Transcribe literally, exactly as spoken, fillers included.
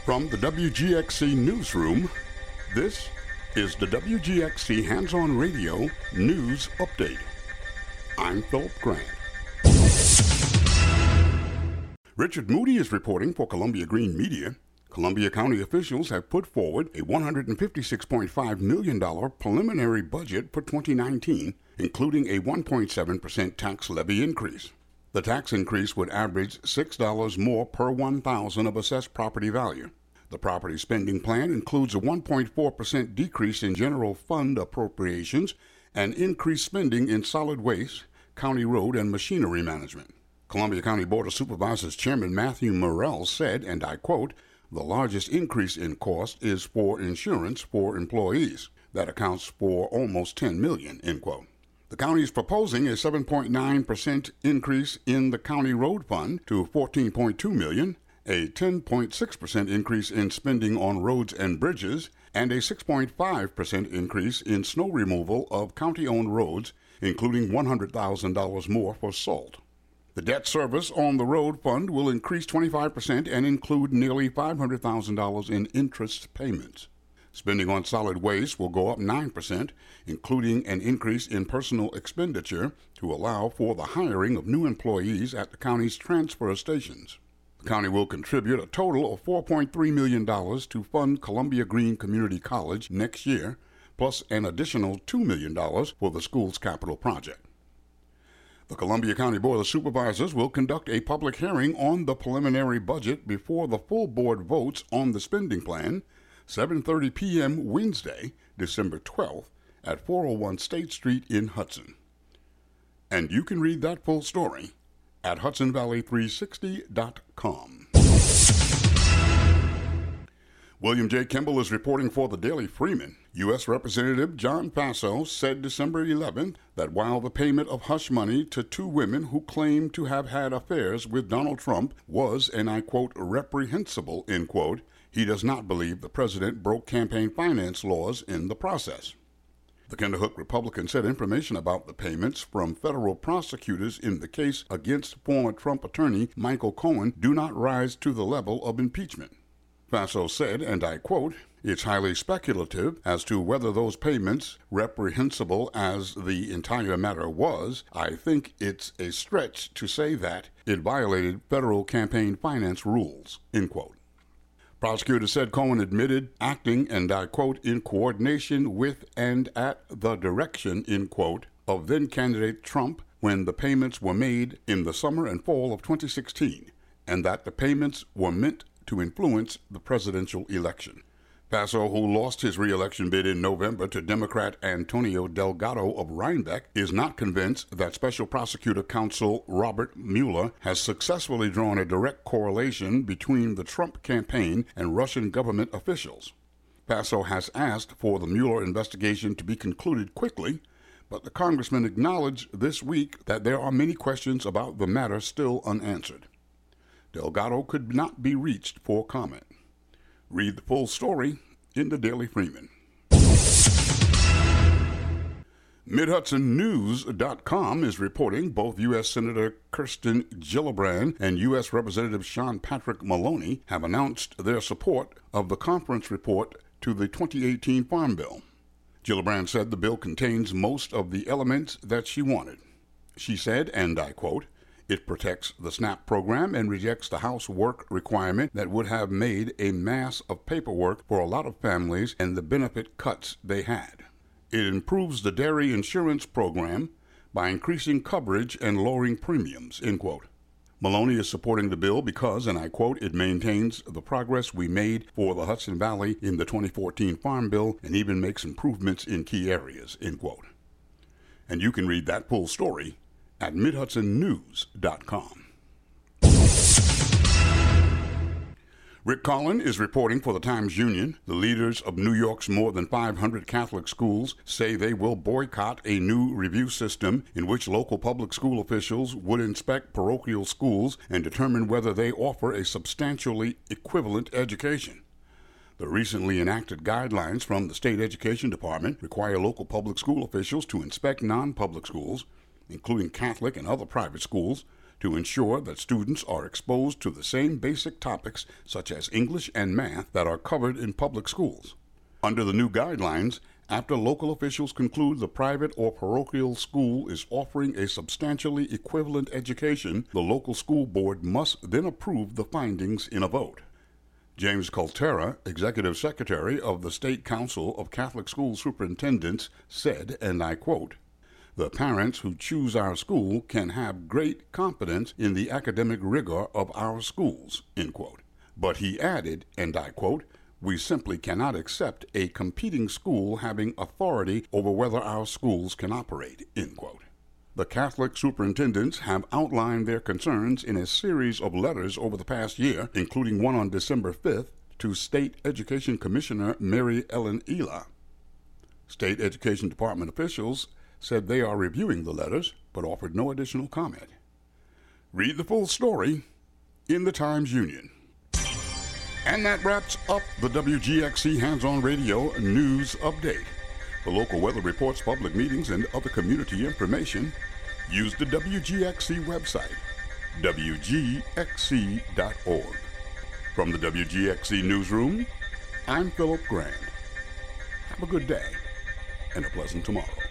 From the W G X C Newsroom, this is the W G X C Hands-On Radio News Update. I'm Philip Grant. Richard Moody is reporting for Columbia Green Media. Columbia County officials have put forward a one hundred fifty-six point five million dollars preliminary budget for twenty nineteen, including a one point seven percent tax levy increase. The tax increase would average six dollars more per one thousand of assessed property value. The property spending plan includes a one point four percent decrease in general fund appropriations and increased spending in solid waste, county road, and machinery management. Columbia County Board of Supervisors Chairman Matthew Morrell said, and I quote, "The largest increase in cost is for insurance for employees. That accounts for almost ten million dollars, end quote. The county is proposing a seven point nine percent increase in the county road fund to fourteen point two million dollars, a ten point six percent increase in spending on roads and bridges, and a six point five percent increase in snow removal of county-owned roads, including one hundred thousand dollars more for salt. The debt service on the road fund will increase twenty-five percent and include nearly five hundred thousand dollars in interest payments. Spending on solid waste will go up nine percent, including an increase in personal expenditure to allow for the hiring of new employees at the county's transfer stations. The county will contribute a total of four point three million dollars to fund Columbia Green Community College next year, plus an additional two million dollars for the school's capital project. The Columbia County Board of Supervisors will conduct a public hearing on the preliminary budget before the full board votes on the spending plan, seven thirty p.m. Wednesday, December twelfth, at four oh one State Street in Hudson. And you can read that full story at Hudson Valley three sixty dot com. William J. Kimball is reporting for the Daily Freeman. U S. Representative John Faso said December eleventh that while the payment of hush money to two women who claimed to have had affairs with Donald Trump was, and I quote, reprehensible, end quote, he does not believe the president broke campaign finance laws in the process. The Kinderhook Republican said information about the payments from federal prosecutors in the case against former Trump attorney Michael Cohen do not rise to the level of impeachment. Faso said, and I quote, "It's highly speculative as to whether those payments, reprehensible as the entire matter was, I think it's a stretch to say that it violated federal campaign finance rules," end quote. Prosecutors said Cohen admitted acting, and I quote, "in coordination with and at the direction," end quote, of then-candidate Trump when the payments were made in the summer and fall of twenty sixteen, and that the payments were meant to influence the presidential election. Faso, who lost his re-election bid in November to Democrat Antonio Delgado of Rhinebeck, is not convinced that Special Prosecutor Counsel Robert Mueller has successfully drawn a direct correlation between the Trump campaign and Russian government officials. Faso has asked for the Mueller investigation to be concluded quickly, but the congressman acknowledged this week that there are many questions about the matter still unanswered. Delgado could not be reached for comment. Read the full story in the Daily Freeman. Mid Hudson News dot com is reporting both U S. Senator Kirsten Gillibrand and U S. Representative Sean Patrick Maloney have announced their support of the conference report to the twenty eighteen Farm Bill. Gillibrand said the bill contains most of the elements that she wanted. She said, and I quote, "It protects the SNAP program and rejects the housework requirement that would have made a mass of paperwork for a lot of families and the benefit cuts they had. It improves the dairy insurance program by increasing coverage and lowering premiums," end quote. Maloney is supporting the bill because, and I quote, "it maintains the progress we made for the Hudson Valley in the twenty fourteen Farm Bill and even makes improvements in key areas," end quote. And you can read that full story at Mid Hudson News dot com. Rick Collin is reporting for the Times-Union. The leaders of New York's more than five hundred Catholic schools say they will boycott a new review system in which local public school officials would inspect parochial schools and determine whether they offer a substantially equivalent education. The recently enacted guidelines from the State Education Department require local public school officials to inspect non-public schools, including Catholic and other private schools, to ensure that students are exposed to the same basic topics such as English and math that are covered in public schools. Under the new guidelines, after local officials conclude the private or parochial school is offering a substantially equivalent education, the local school board must then approve the findings in a vote. James Colterra, Executive Secretary of the State Council of Catholic School Superintendents, said, and I quote, "The parents who choose our school can have great confidence in the academic rigor of our schools," end quote. But he added, and I quote, "We simply cannot accept a competing school having authority over whether our schools can operate," end quote. The Catholic superintendents have outlined their concerns in a series of letters over the past year, including one on December fifth to State Education Commissioner Mary Ellen Ela. State Education Department officials said they are reviewing the letters, but offered no additional comment. Read the full story in the Times-Union. And that wraps up the W G X C Hands-On Radio News Update. For local weather reports, public meetings, and other community information, use the W G X C website, W G X C dot org. From the W G X C Newsroom, I'm Philip Grand. Have a good day and a pleasant tomorrow.